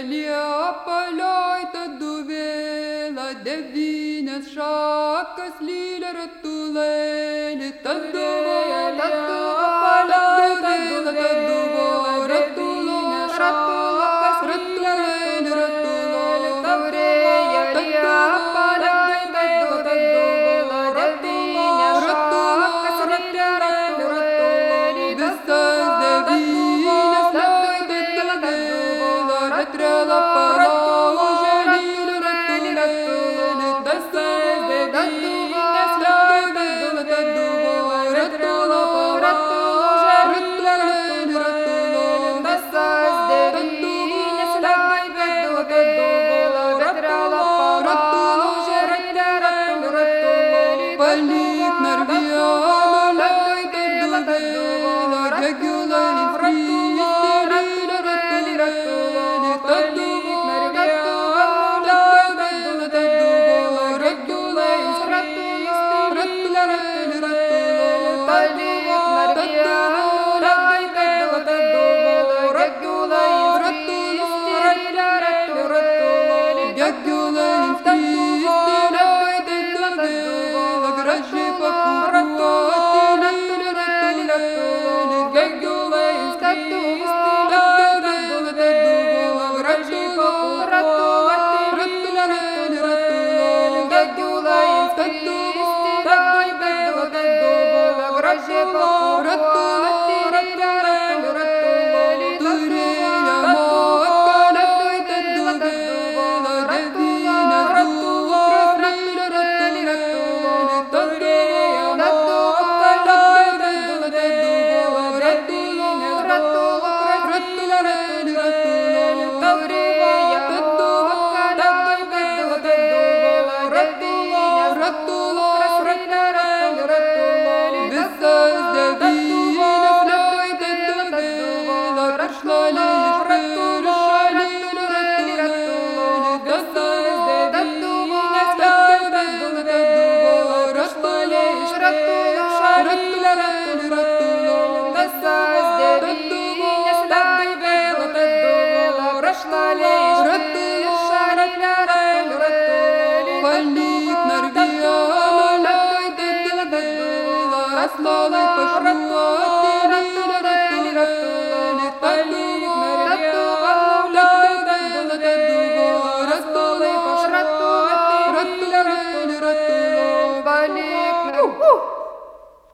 Liepalioj tadu vėla, devynias šakas lylė ratulėlį, tadu Liepalioj tadu vėla, devynias šakas lylė ratulėlį, taurėje Liepalioj tadu vėla, devynias šakas lylė ratulėlį, visas devynias Trela palaužė lylį ratulėlį, tasas devynias leidė taduvo ratulaužė lylį ratulėlį, tasas devynias leidė taduvo ratulaužė lylį ratulėlį, palik narvielą leidė taduvo gegulai Visas devynias leidė taduvo ratulėlį,